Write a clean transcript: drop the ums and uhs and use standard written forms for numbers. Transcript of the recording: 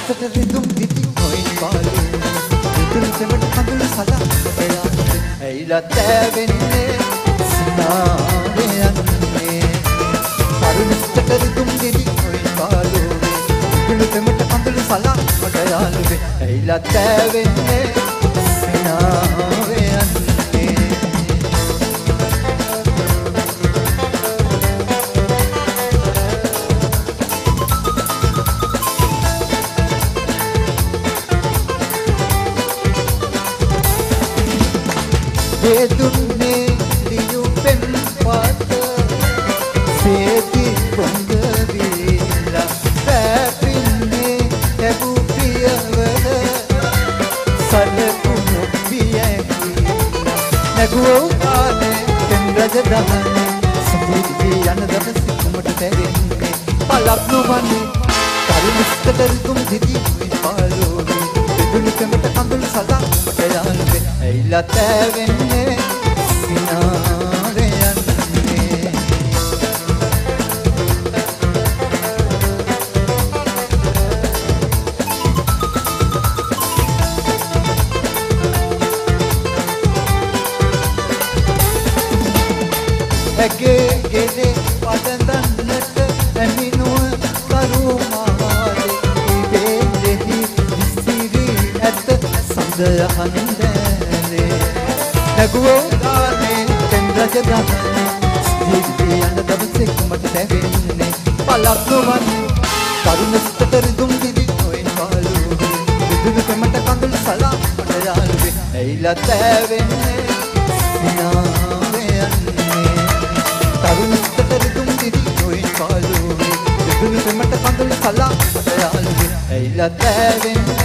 නිස්සට රිදුම් දිති නොයින් පාලු රිදුම් සෙමට කඳුළු සලා ඇයිලා තෑවෙන්නේ සිනාවේ යන්නේ අරු නිස්සට රිදුම් දිති නොයින් පාලු රිදුම් සෙමට කඳුළු සලා මට යාළුවේ ඇයිලා තෑවෙන්නේ සිනාවේ යන්නේ දුන්නේ ලියුපෙන් පාත සේති පොඟ වීලා පැපින්නේ ලැබූ පියවර සලකුණු පියකි නැගුවෝ කාලේ තෙන් රජ දහනේ සමුද්‍රී යන දවස කුමට තැරෙන්නේ පලක් නොවන්නේ කරුණිස්තට රිදුම් දිදි පාලෝනේ දෙදුණු කමට කඳුළු සලා මට යාළුවේ ඇයිලා තෑවෙන්නේ සිනාවේ යන්නේ ඇගේ ගෙලේ පදඳන්නට ඇමිනුව කරුමාලේ ඉබේලෙහි විසිරි ඇත සඳහන් නැගුවෝ කාලේ තෙන් රජ දහනේ ස්ථිරී යන දවසේ කුමට තැවෙන්නේ පලක් නොවන්නේ කරුණිස්තට රිදුම් දිදි නොයින් පාලු රිදුම් කමට කඳුළු සලා මට යාළුවේ ඇයිලා තෑවෙන්නේ සිනාවේ යන්නේ කරුණිස්තට රිදුම් දිදි නොයින් පාලු රිදුම් කමට කඳුළු සලා මට යාළුවේ ඇයිලා තෑවෙන්නේ